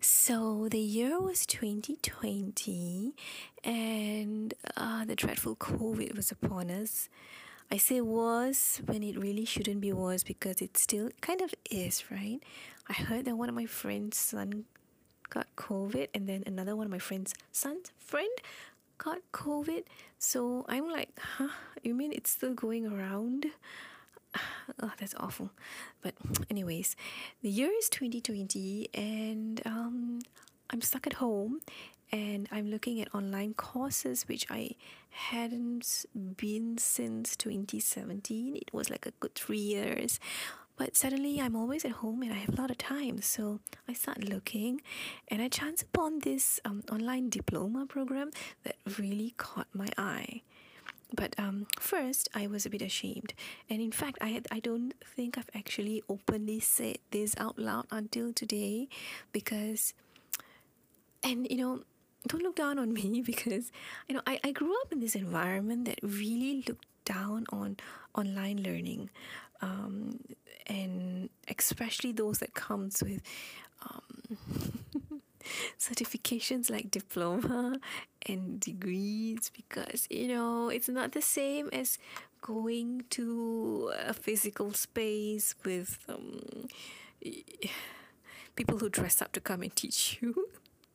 So the year was 2020, and the dreadful COVID was upon us. I say was when it really shouldn't be was because it still kind of is, right? I heard that one of my friend's son got COVID, and then another one of my friend's son's friend got COVID. So I'm like, huh? You mean it's still going around? Oh, that's awful. But, anyways, the year is 2020, and I'm stuck at home and I'm looking at online courses which I hadn't been since 2017. It was like a good 3 years. But suddenly I'm always at home and I have a lot of time. So I start looking and I chance upon this online diploma program that really caught my eye. But first, I was a bit ashamed, and in fact, I don't think I've actually openly said this out loud until today, because, and don't look down on me because I grew up in this environment that really looked down on online learning, and especially those that comes with certifications like diploma and degrees, because it's not the same as going to a physical space with people who dress up to come and teach you.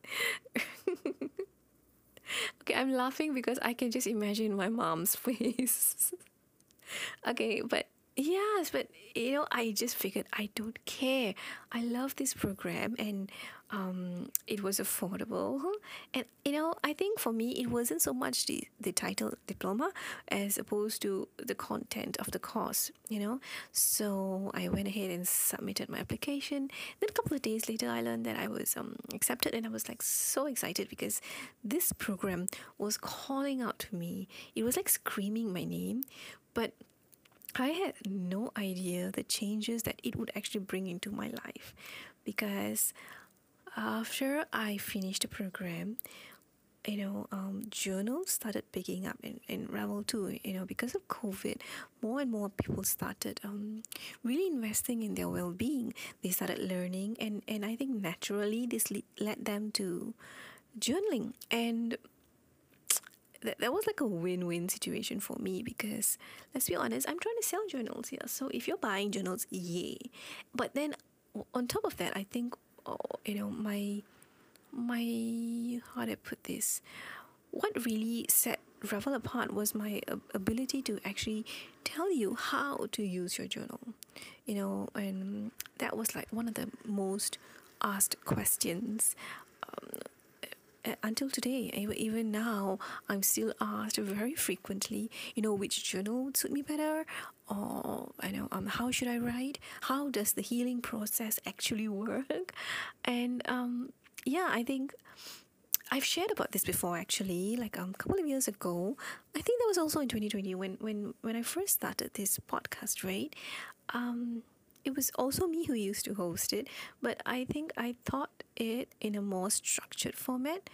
Okay, I'm laughing because I can just imagine my mom's face. Okay, but yes, but I just figured I don't care. I love this program, and it was affordable. And I think for me, it wasn't so much the title diploma as opposed to the content of the course. So I went ahead and submitted my application. Then a couple of days later, I learned that I was accepted, and I was like so excited because this program was calling out to me. It was like screaming my name, but I had no idea the changes that it would actually bring into my life, because after I finished the program, journals started picking up in Revel too. Because of COVID, more and more people started really investing in their well-being. They started learning, and I think naturally this led them to journaling, and that was like a win-win situation for me, because let's be honest, I'm trying to sell journals here. So if you're buying journals, yay. But then on top of that, I think my how do I put this? What really set Revel apart was my ability to actually tell you how to use your journal. And that was like one of the most asked questions. Until today, even now, I'm still asked very frequently, which journal would suit me better, or how should I write? How does the healing process actually work? And yeah, I think I've shared about this before, actually, like a couple of years ago. I think that was also in 2020 when I first started this podcast, right? It was also me who used to host it, but I think I thought it in a more structured format.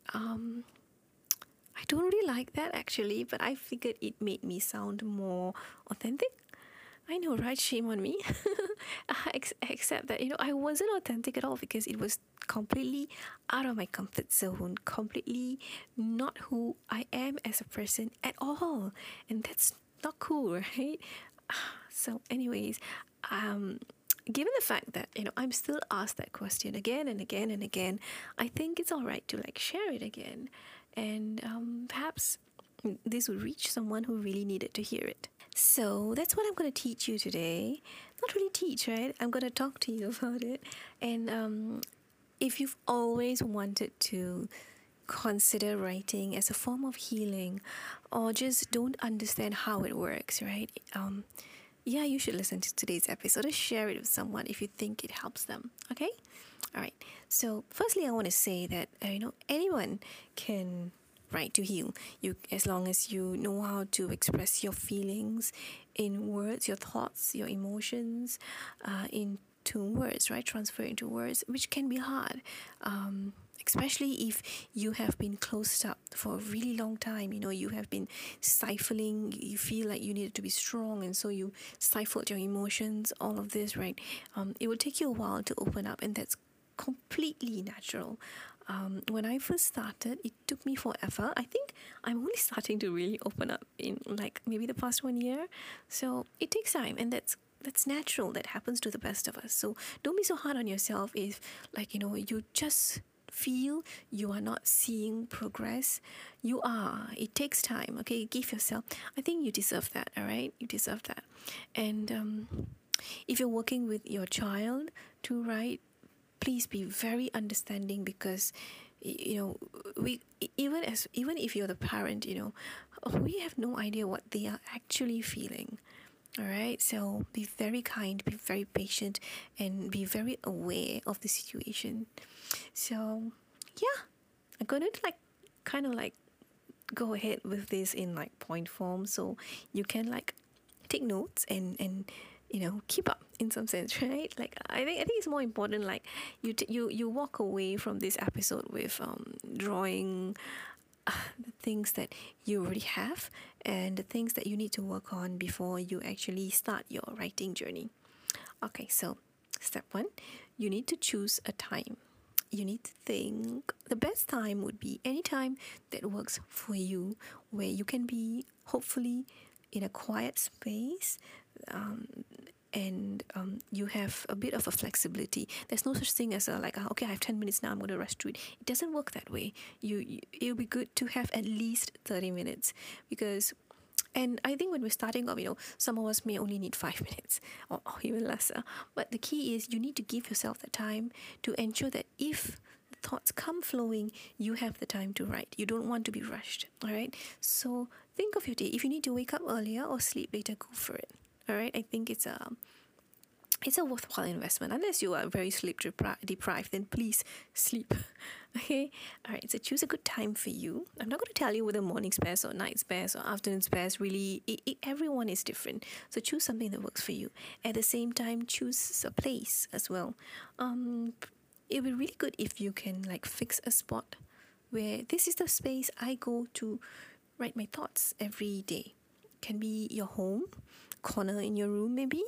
I don't really like that, actually, but I figured it made me sound more authentic. I know, right? Shame on me. Except that, I wasn't authentic at all, because it was completely out of my comfort zone, completely not who I am as a person at all. And that's not cool, right? So, anyways, given the fact that I'm still asked that question again and again and again, I think it's all right to like share it again, and perhaps this would reach someone who really needed to hear it. So that's what I'm going to teach you today. Not really teach, right? I'm going to talk to you about it. And if you've always wanted to consider writing as a form of healing, or just don't understand how it works, right? Yeah, you should listen to today's episode or share it with someone if you think it helps them. Okay? All right. So, firstly, I want to say that anyone can write to heal. As long as you know how to express your feelings in words, your thoughts, your emotions, into words, right? Transfer into words, which can be hard. Especially if you have been closed up for a really long time. You have been stifling, you feel like you needed to be strong, and so you stifled your emotions, all of this, right? It will take you a while to open up, and that's completely natural. When I first started, it took me forever. I think I'm only starting to really open up in like maybe the past 1 year. So it takes time, and that's natural. That happens to the best of us. So don't be so hard on yourself if, like, you just feel you are not seeing progress. You are. It takes time. Okay, give yourself. I think you deserve that. All right, you deserve that. And if you're working with your child to write, please be very understanding, because we, even if you're the parent, we have no idea what they are actually feeling. All right, so be very kind, be very patient, and be very aware of the situation. So yeah, I'm gonna like kind of like go ahead with this in like point form, so you can like take notes and keep up in some sense, right? Like I think it's more important, like you walk away from this episode with drawing the things that you already have and the things that you need to work on before you actually start your writing journey. Okay, so step one, you need to choose a time. You need to think. The best time would be any time that works for you, where you can be hopefully in a quiet space, um, and you have a bit of a flexibility. There's no such thing as okay, I have 10 minutes now, I'm going to rush through it. It doesn't work that way. It'll be good to have at least 30 minutes, because and I think when we're starting off, some of us may only need 5 minutes, or even lesser. But the key is you need to give yourself the time to ensure that if the thoughts come flowing, you have the time to write. You don't want to be rushed. All right. So think of your day. If you need to wake up earlier or sleep later, go for it. All right. I think it's a worthwhile investment. Unless you are very sleep deprived, then please sleep. Okay? All right, so choose a good time for you. I'm not going to tell you whether morning's best or night's best or afternoon's best. Really, everyone is different. So choose something that works for you. At the same time, choose a place as well. It would be really good if you can like fix a spot where this is the space I go to write my thoughts every day. Can be your home, corner in your room maybe.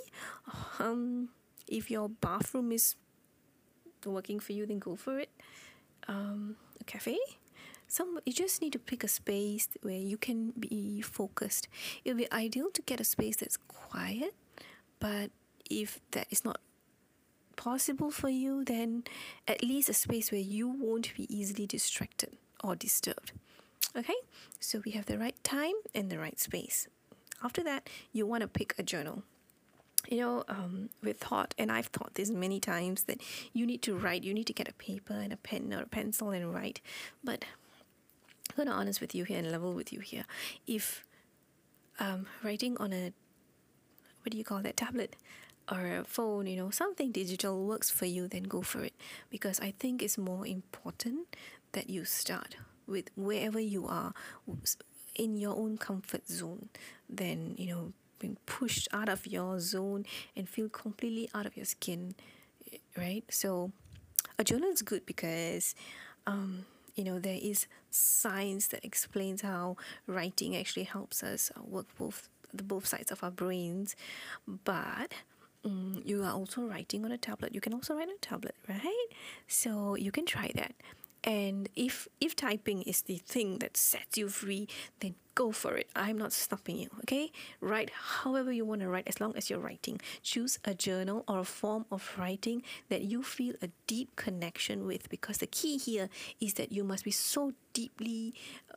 If your bathroom is working for you, then go for it. A cafe. You just need to pick a space where you can be focused. It would be ideal to get a space that's quiet, but if that is not possible for you, then at least a space where you won't be easily distracted or disturbed. Okay, so we have the right time and the right space. After that, you want to pick a journal. With thought, and I've thought this many times, that you need to write, you need to get a paper and a pen or a pencil and write. But I'm going to be honest with you here and level with you here. If writing on a, what do you call that, tablet or a phone, something digital works for you, then go for it. Because I think it's more important that you start with wherever you are in your own comfort zone than, being pushed out of your zone and feel completely out of your skin, right? So a journal is good because there is science that explains how writing actually helps us work both sides of our brains. But you are also writing on a tablet. You can also write on a tablet, right? So you can try that. And if typing is the thing that sets you free, then go for it. I'm not stopping you, okay? Write however you want to write, as long as you're writing. Choose a journal or a form of writing that you feel a deep connection with, because the key here is that you must be so deeply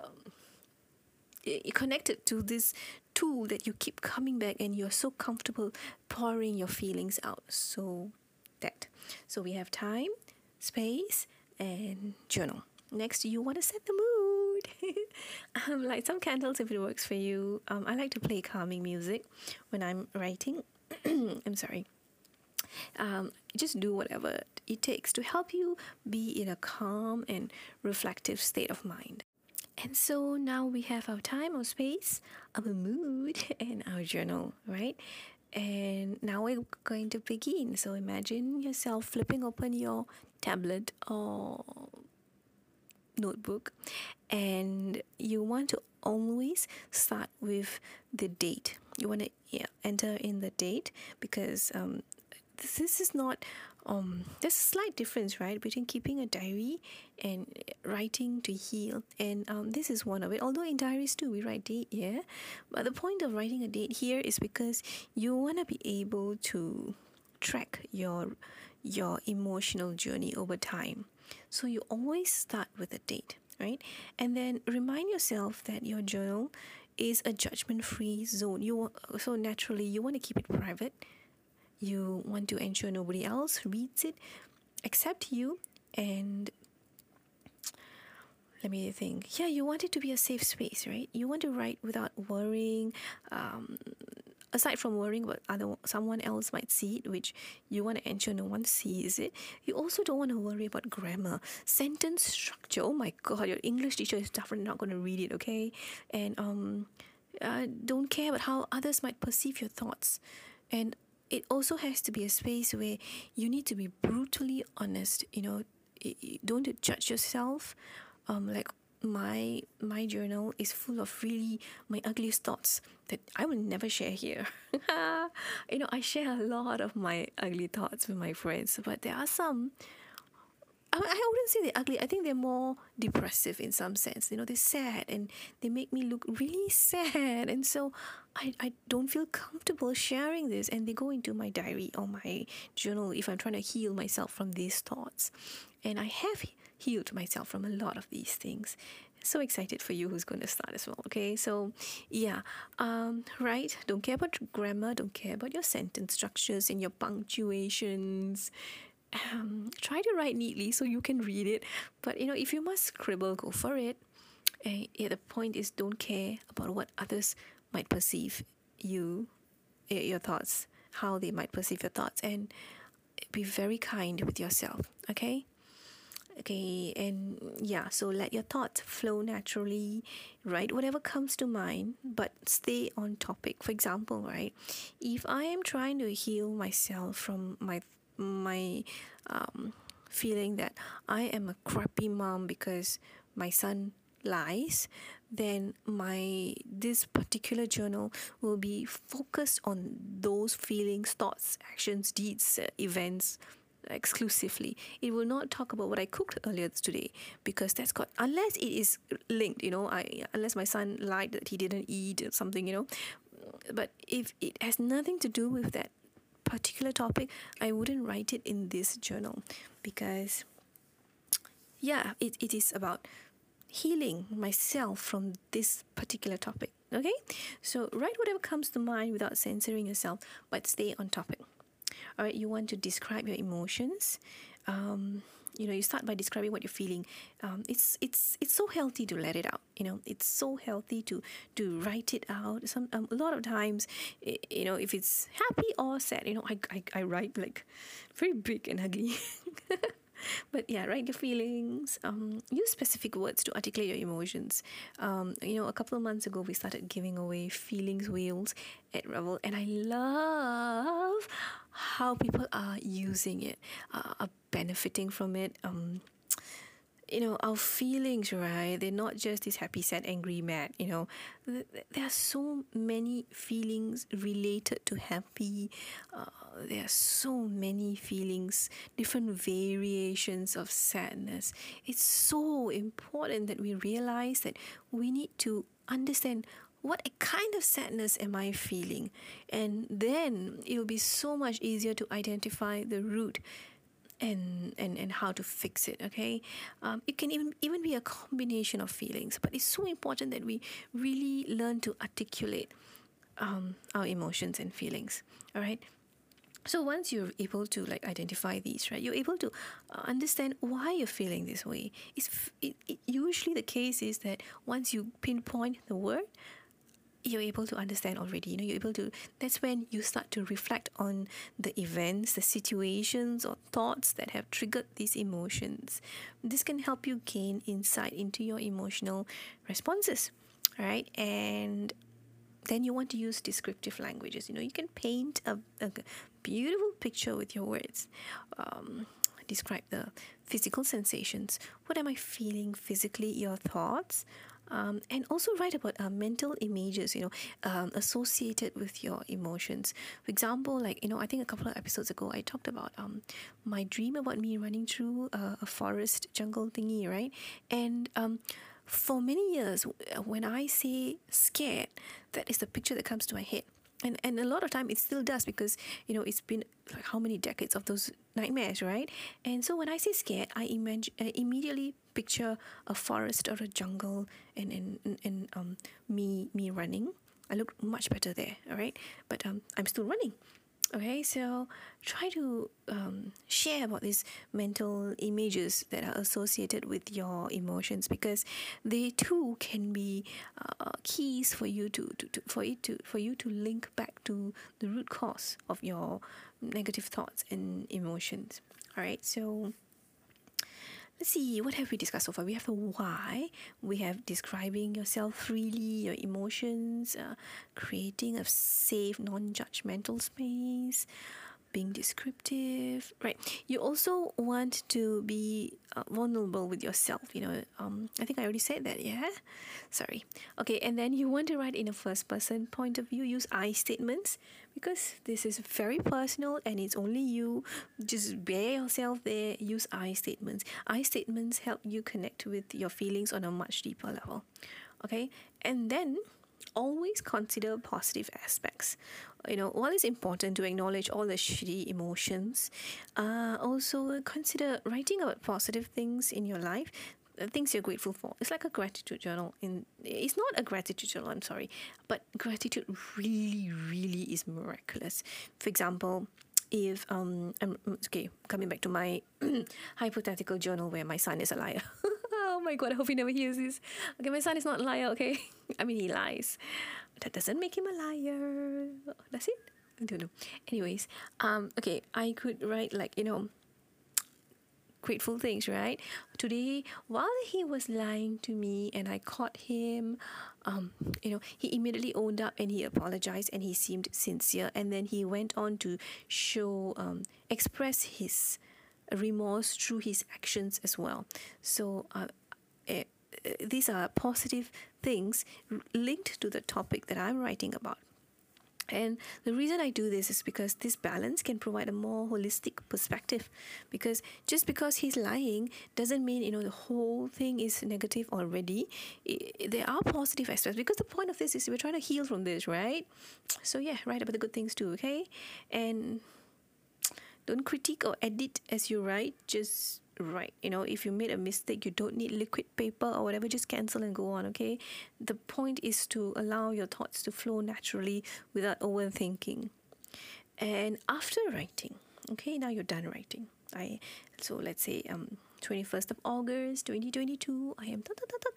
connected to this tool that you keep coming back, and you're so comfortable pouring your feelings out. So we have time, space, and journal. Next, you want to set the mood. Light some candles if it works for you. I like to play calming music when I'm writing. I'm sorry. Just do whatever it takes to help you be in a calm and reflective state of mind. And so now we have our time, our space, our mood, and our journal, right? And now we're going to begin. So imagine yourself flipping open your tablet or notebook, and you want to always start with the date. You want to enter in the date, because this is not there's a slight difference, right, between keeping a diary and writing to heal. And this is one of it. Although in diaries too, we write date, yeah. But the point of writing a date here is because you want to be able to track your emotional journey over time. So you always start with a date, right? And then remind yourself that your journal is a judgment-free zone. So naturally you want to keep it private. You want to ensure nobody else reads it except you. And let me think. Yeah, you want it to be a safe space, right? You want to write without worrying. Aside from worrying what someone else might see it, which you want to ensure no one sees it, you also don't want to worry about grammar, sentence structure. Oh my god, your English teacher is definitely not going to read it, okay? And don't care about how others might perceive your thoughts. And it also has to be a space where you need to be brutally honest. Don't judge yourself. Like my journal is full of really my ugliest thoughts that I will never share here. I share a lot of my ugly thoughts with my friends, but there are some. I wouldn't say they're ugly. I think they're more depressive in some sense. They're sad and they make me look really sad. And so I don't feel comfortable sharing this. And they go into my diary or my journal if I'm trying to heal myself from these thoughts. And I have healed myself from a lot of these things. So excited for you who's going to start as well. Okay, so yeah, right. Don't care about grammar. Don't care about your sentence structures and your punctuations. Try to write neatly so you can read it. But if you must scribble, go for it. The point is, don't care about what others might perceive your thoughts, how they might perceive your thoughts, and be very kind with yourself. Okay, and yeah, so let your thoughts flow naturally. Write whatever comes to mind, but stay on topic. For example, right, if I am trying to heal myself from my feeling that I am a crappy mom because my son lies, then this particular journal will be focused on those feelings, thoughts, actions, deeds, events exclusively. It will not talk about what I cooked earlier today, because that's got, unless it is linked, unless my son lied that he didn't eat or something. But if it has nothing to do with that particular topic, I wouldn't write it in this journal, because it is about healing myself from this particular topic. Okay, so write whatever comes to mind without censoring yourself, but stay on topic. All right, you want to describe your emotions. You start by describing what you're feeling. It's so healthy to let it out. It's so healthy to write it out. A lot of times, if it's happy or sad, I write like very big and ugly. But yeah, write your feelings. Use specific words to articulate your emotions. A couple of months ago, we started giving away feelings wheels at Revel, and I love how people are using it, are benefiting from it. Our feelings, right? They're not just this happy, sad, angry, mad. There are so many feelings related to happy. There are so many feelings, different variations of sadness. It's so important that we realize that we need to understand what kind of sadness am I feeling, and then it will be so much easier to identify the root and how to fix it. Okay, it can even be a combination of feelings, but it's so important that we really learn to articulate our emotions and feelings. All right, so once you're able to identify these, right, you're able to understand why you're feeling this way. Usually the case is that once you pinpoint the word, you're able to understand already. You're able to, that's when you start to reflect on the events, the situations or thoughts that have triggered these emotions. This can help you gain insight into your emotional responses. All right, and then you want to use descriptive languages. You can paint a beautiful picture with your words. Describe the physical sensations. What am I feeling physically? Your thoughts. And also write about mental images, associated with your emotions. For example, like, I think a couple of episodes ago, I talked about my dream about me running through a forest jungle thingy, right? And for many years, when I say scared, that is the picture that comes to my head. And a lot of time it still does, because it's been like how many decades of those nightmares, right? And so when I say scared, I immediately picture a forest or a jungle, and me running. I look much better there, all right? But I'm still running. Okay, so try to share about these mental images that are associated with your emotions, because they too can be keys for you for you to link back to the root cause of your negative thoughts and emotions. All right, so let's see, what have we discussed so far? We have the why, we have describing yourself freely, your emotions, creating a safe, non-judgmental space, being descriptive, right? You also want to be vulnerable with yourself. I think I already said that. Yeah, sorry. Okay, and then you want to write in a first person point of view. Use I statements, because this is very personal and it's only you. Just bear yourself there. Use I statements. I statements help you connect with your feelings on a much deeper level. Okay, and then always consider positive aspects. While it's important to acknowledge all the shitty emotions, also consider writing about positive things in your life, things you're grateful for. It's like a gratitude journal. It's not a gratitude journal, I'm sorry, but gratitude really, really is miraculous. For example, if I'm okay, coming back to my hypothetical journal where my son is a liar. Oh my god, I hope he never hears this. Okay, my son is not a liar, okay? I mean, he lies. That doesn't make him a liar. Does it? I don't know. Anyways, okay, I could write like, grateful things, right? Today, while he was lying to me and I caught him, he immediately owned up and he apologized and he seemed sincere. And then he went on to express his remorse through his actions as well. So, these are positive things linked to the topic that I'm writing about. And the reason I do this is because this balance can provide a more holistic perspective. Because just because he's lying doesn't mean, the whole thing is negative already. There are positive aspects, because the point of this is we're trying to heal from this, right? So yeah, write about the good things too, okay? And don't critique or edit as you write, just write. If you made a mistake, you don't need liquid paper or whatever, just cancel and go on, okay? The point is to allow your thoughts to flow naturally without overthinking. And after writing, okay, now you're done writing. So let's say 21st of August 2022, I am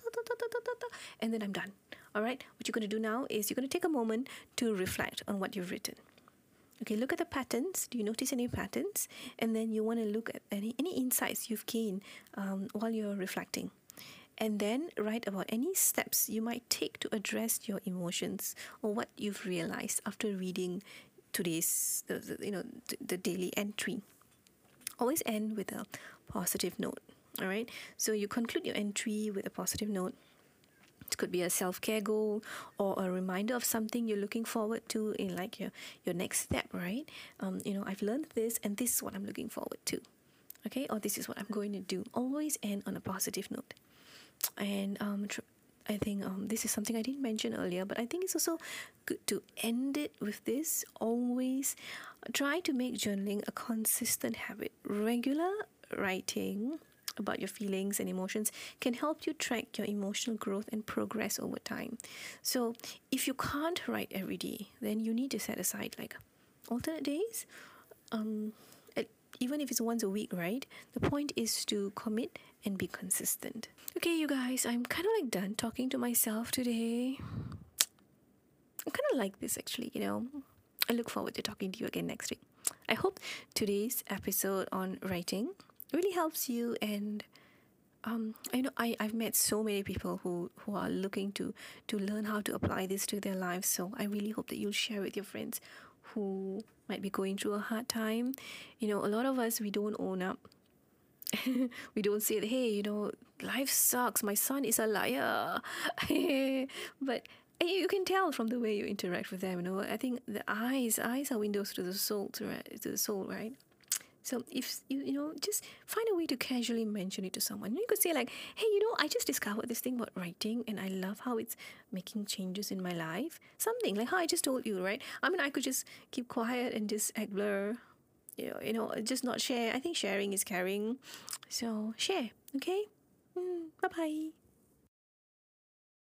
and then I'm done. All right, what you're going to do now is you're going to take a moment to reflect on what you've written. Okay, look at the patterns. Do you notice any patterns? And then you want to look at any insights you've gained while you're reflecting. And then write about any steps you might take to address your emotions or what you've realized after reading today's, the daily entry. Always end with a positive note. All right. So you conclude your entry with a positive note. It could be a self-care goal or a reminder of something you're looking forward to in like your next step, right? I've learned this and this is what I'm looking forward to. Okay, or this is what I'm going to do. Always end on a positive note. And I think this is something I didn't mention earlier, but I think it's also good to end it with this. Always try to make journaling a consistent habit. Regular writing about your feelings and emotions can help you track your emotional growth and progress over time. So if you can't write every day, then you need to set aside like alternate days, even if it's once a week, right? The point is to commit and be consistent. Okay, you guys, I'm kind of like done talking to myself today. I kind of like this actually, I look forward to talking to you again next week. I hope today's episode on writing really helps you, and I know I've met so many people who are looking to learn how to apply this to their lives. So I really hope that you'll share with your friends who might be going through a hard time. A lot of us, we don't own up We don't say that, hey, life sucks. My son is a liar. But you can tell from the way you interact with them. I think the eyes are windows to the soul, to the soul, right? So if just find a way to casually mention it to someone. You could say like, "Hey, I just discovered this thing about writing, and I love how it's making changes in my life." Something like how I just told you, right? I mean, I could just keep quiet and just act blur, just not share. I think sharing is caring. So share, okay? Bye bye.